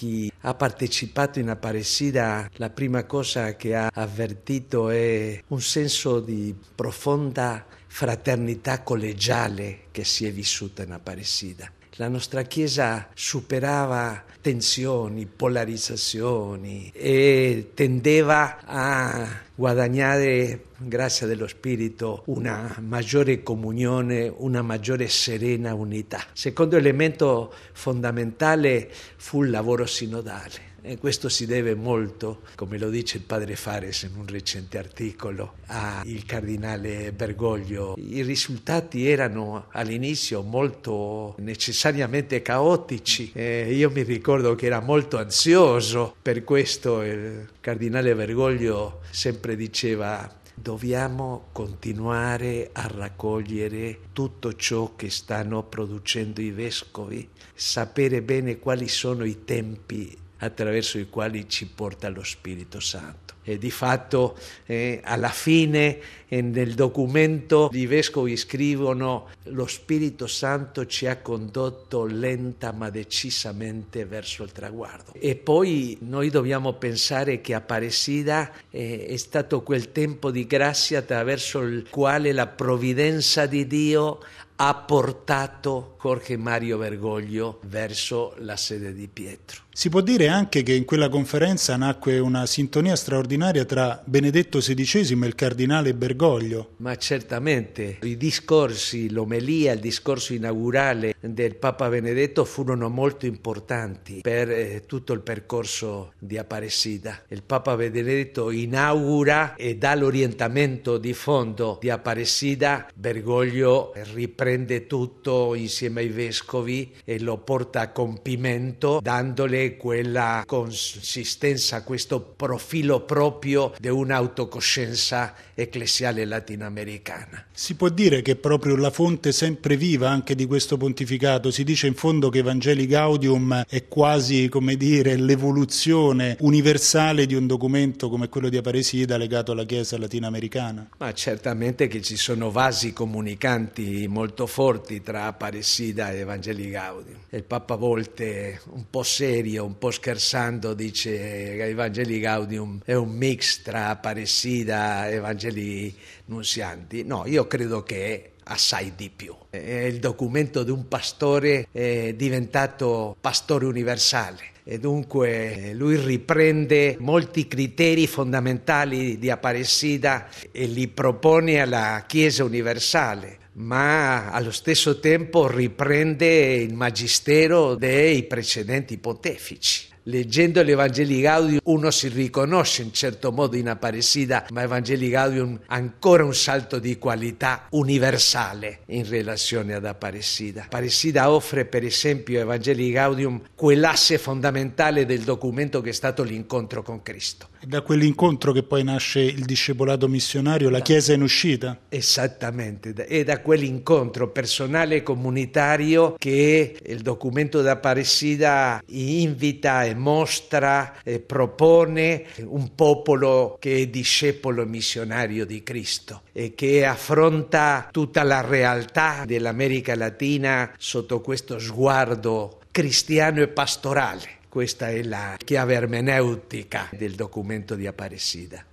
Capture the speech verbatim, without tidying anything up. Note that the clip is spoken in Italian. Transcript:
chi ha partecipato in Aparecida, la prima cosa che ha avvertito è un senso di profonda fraternità collegiale che si è vissuta in Aparecida. La nostra Chiesa superava tensioni, polarizzazioni e tendeva a guadagnare, grazie dello Spirito, una maggiore comunione, una maggiore serena unità. Secondo elemento fondamentale fu il lavoro sinodale. E questo si deve molto, come lo dice il padre Fares in un recente articolo, al cardinale Bergoglio. I risultati erano all'inizio molto necessariamente caotici. Eh, io mi ricordo che era molto ansioso, per questo il cardinale Bergoglio sempre diceva: dobbiamo continuare a raccogliere tutto ciò che stanno producendo i vescovi, sapere bene quali sono i tempi attraverso i quali ci porta lo Spirito Santo. E di fatto eh, alla fine eh, nel documento i vescovi scrivono: lo Spirito Santo ci ha condotto lenta ma decisamente verso il traguardo. E poi noi dobbiamo pensare che Aparecida eh, è stato quel tempo di grazia attraverso il quale la provvidenza di Dio ha portato Jorge Mario Bergoglio verso la sede di Pietro. Si può dire anche che in quella conferenza nacque una sintonia straordinaria tra Benedetto sedicesimo e il cardinale Bergoglio. Ma certamente i discorsi, l'omelia, il discorso inaugurale del Papa Benedetto furono molto importanti per eh, tutto il percorso di Aparecida. Il Papa Benedetto inaugura e dà l'orientamento di fondo di Aparecida. Bergoglio riprende tutto insieme ai vescovi e lo porta a compimento, dandole quella consistenza, questo profilo proprio di un'autocoscienza ecclesiale latinoamericana. Si può dire che proprio la fonte sempre viva anche di questo pontificato, si dice in fondo che Evangelii Gaudium è quasi, come dire, l'evoluzione universale di un documento come quello di Aparecida legato alla Chiesa latinoamericana. Ma certamente che ci sono vasi comunicanti molto forti tra Aparecida e Evangelii Gaudium. Il Papa a volte, un po' serio, un po' scherzando, dice che Evangelii Gaudium è un mix tra Aparecida e Evangelii Nunzianti. No, io credo che è assai di più. È il documento di un pastore eh, diventato pastore universale. E dunque lui riprende molti criteri fondamentali di Aparecida e li propone alla Chiesa universale, ma allo stesso tempo riprende il magistero dei precedenti pontefici. Leggendo l'Evangelii Gaudium uno si riconosce in certo modo in Aparecida, ma Evangelii Gaudium ha ancora un salto di qualità universale in relazione ad Aparecida. Aparecida offre per esempio a Evangelii Gaudium quell'asse fondamentale del documento che è stato l'incontro con Cristo. È da quell'incontro che poi nasce il discepolato missionario, la Chiesa in uscita? Esattamente, è da quell'incontro personale e comunitario che il documento d'Aparecida invita e mostra e propone un popolo che è discepolo missionario di Cristo e che affronta tutta la realtà dell'America Latina sotto questo sguardo cristiano e pastorale. Questa è la chiave ermeneutica del documento di Aparecida.